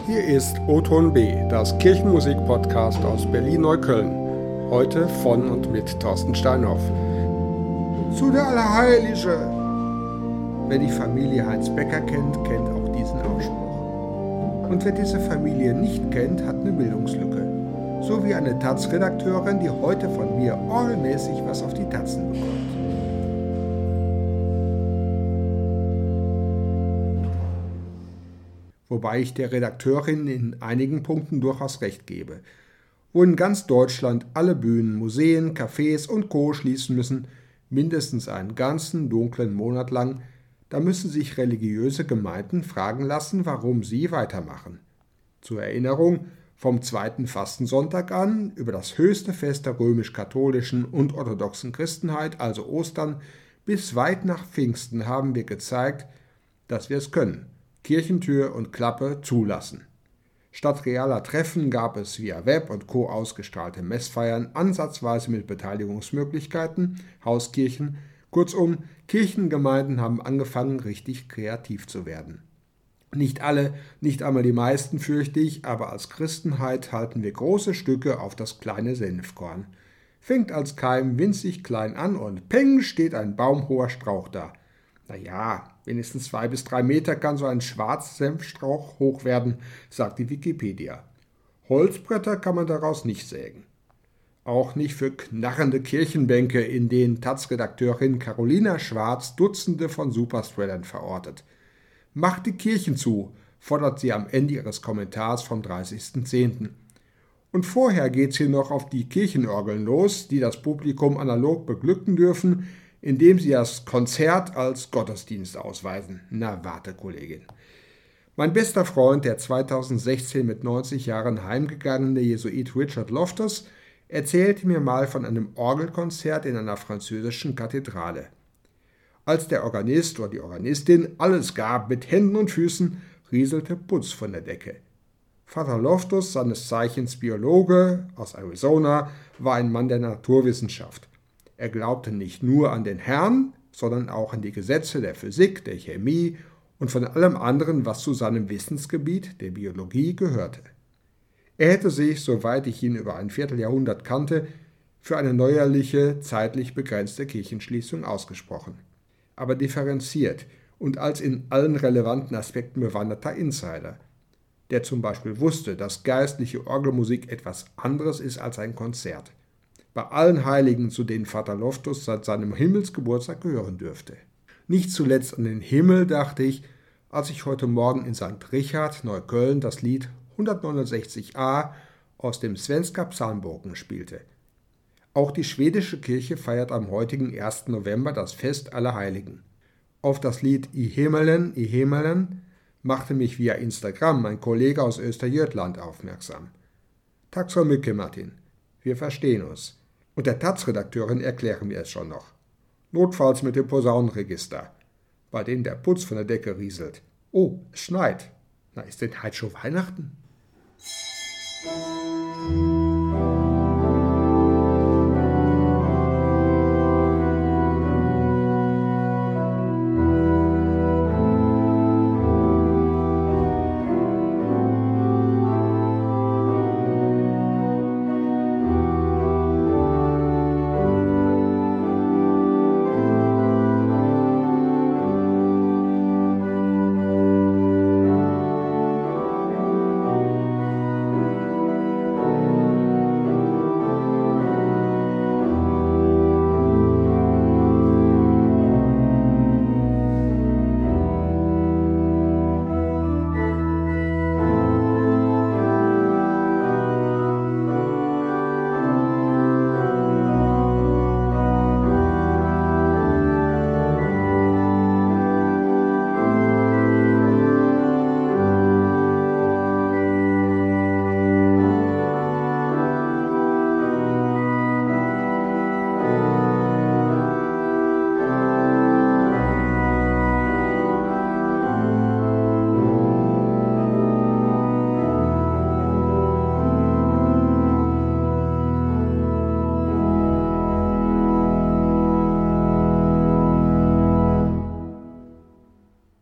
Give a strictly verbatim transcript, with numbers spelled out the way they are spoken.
Hier ist O-Ton B, das Kirchenmusik-Podcast aus Berlin-Neukölln. Heute von und mit Thorsten Steinhoff. Zu der Allerheilige! Wer die Familie Heinz Becker kennt, kennt auch diesen Ausspruch. Und wer diese Familie nicht kennt, hat eine Bildungslücke. So wie eine Taz-Redakteurin, die heute von mir orgelmäßig was auf die Tatzen bekommt. Wobei ich der Redakteurin in einigen Punkten durchaus recht gebe. Wo in ganz Deutschland alle Bühnen, Museen, Cafés und Co. schließen müssen, mindestens einen ganzen dunklen Monat lang, da müssen sich religiöse Gemeinden fragen lassen, warum sie weitermachen. Zur Erinnerung, vom zweiten Fastensonntag an, über das höchste Fest der römisch-katholischen und orthodoxen Christenheit, also Ostern, bis weit nach Pfingsten haben wir gezeigt, dass wir es können. Kirchentür und Klappe zulassen. Statt realer Treffen gab es via Web und Co. ausgestrahlte Messfeiern, ansatzweise mit Beteiligungsmöglichkeiten, Hauskirchen. Kurzum, Kirchengemeinden haben angefangen, richtig kreativ zu werden. Nicht alle, nicht einmal die meisten fürchte ich, aber als Christenheit halten wir große Stücke auf das kleine Senfkorn. Fängt als Keim winzig klein an und peng steht ein baumhoher Strauch da. Naja, wenigstens zwei bis drei Meter kann so ein Schwarzsenfstrauch hoch werden, sagt die Wikipedia. Holzbretter kann man daraus nicht sägen. Auch nicht für knarrende Kirchenbänke, in denen Taz-Redakteurin Carolina Schwarz Dutzende von Superspreadern verortet. Macht die Kirchen zu, fordert sie am Ende ihres Kommentars vom dreißigsten zehnten Und vorher geht's hier noch auf die Kirchenorgeln los, die das Publikum analog beglücken dürfen, indem sie das Konzert als Gottesdienst ausweisen. Na, warte, Kollegin. Mein bester Freund, der zweitausendsechzehn mit neunzig Jahren heimgegangene Jesuit Richard Loftus, erzählte mir mal von einem Orgelkonzert in einer französischen Kathedrale. Als der Organist oder die Organistin alles gab mit Händen und Füßen, rieselte Putz von der Decke. Vater Loftus, seines Zeichens Biologe aus Arizona, war ein Mann der Naturwissenschaft. Er glaubte nicht nur an den Herrn, sondern auch an die Gesetze der Physik, der Chemie und von allem anderen, was zu seinem Wissensgebiet, der Biologie, gehörte. Er hätte sich, soweit ich ihn über ein Vierteljahrhundert kannte, für eine neuerliche, zeitlich begrenzte Kirchenschließung ausgesprochen. Aber differenziert und als in allen relevanten Aspekten bewanderter Insider, der zum Beispiel wusste, dass geistliche Orgelmusik etwas anderes ist als ein Konzert. Bei allen Heiligen, zu denen Vater Loftus seit seinem Himmelsgeburtstag gehören dürfte. Nicht zuletzt an den Himmel dachte ich, als ich heute Morgen in Sankt Richard, Neukölln, das Lied hundertneunundsechzig a aus dem Svenska Psalmboken spielte. Auch die schwedische Kirche feiert am heutigen ersten November das Fest aller Heiligen. Auf das Lied I Himmelen, I Himmelen machte mich via Instagram ein Kollege aus Östergötland aufmerksam. Tack så mycket, Martin. Wir verstehen uns. Und der Taz-Redakteurin erklären wir es schon noch. Notfalls mit dem Posaunenregister, bei dem der Putz von der Decke rieselt. Oh, es schneit. Na, ist denn heute schon Weihnachten?